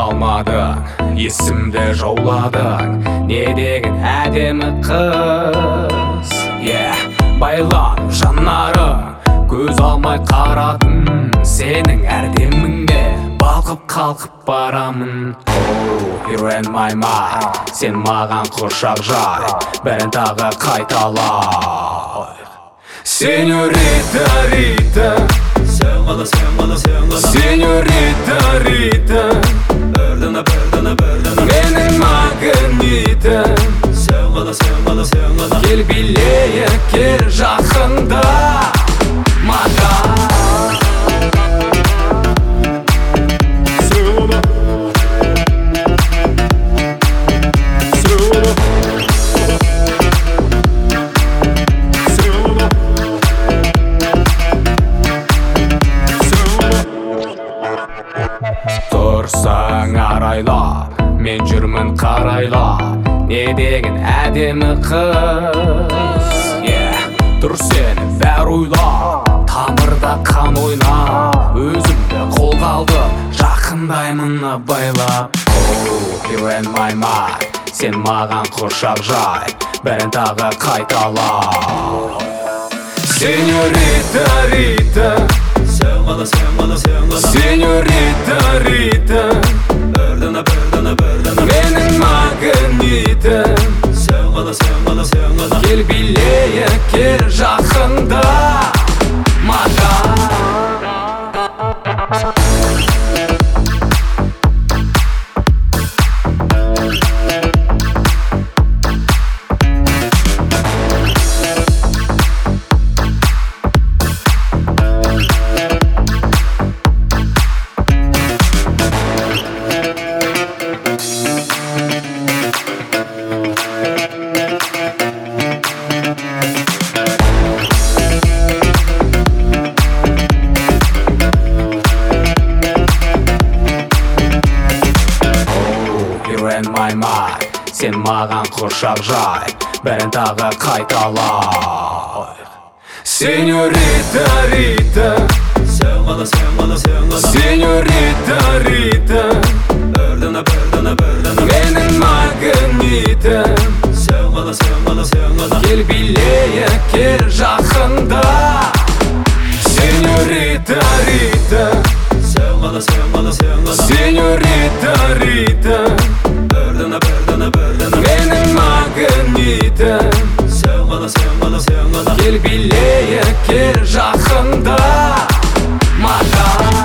алмадың, есімді жауладың, не деген әдемі қыз. Байлан жанарың, көз алмай қарадым, сенің әрдеміңде балқып қалқып барамын. You're in my mind, сен маған құшақ жай, бәрін тағы қайталай. Сеньорита, Рита, сеньорита, Рита, менің магнитім. Кел билейік, кел жақында маған. Тұрсаң арайлап, мен жүрмін қарайлап, не деген әдемі қыз. Тұр сені бәр ойлап, тамырда қан ойнап, өзімді қолға алды, жақындаймын байлап. You're in my mind, сен маған құшақ жай, бәрін тағы қайталай. Сеньорита, Рита, сеньорита, Рита, менің магнитім. Кел билейік, кел жақында маған. In my mind, сен маған құшақ жай, бәрін тағы қайталай. Сеньорита, Рита, сеньорита, Рита, менің магнитім. Кел билейік, кел жақында. Сеньорита, Рита, сеньорита, Рита, менің магнитім. Кел билейік, кел жақында маған.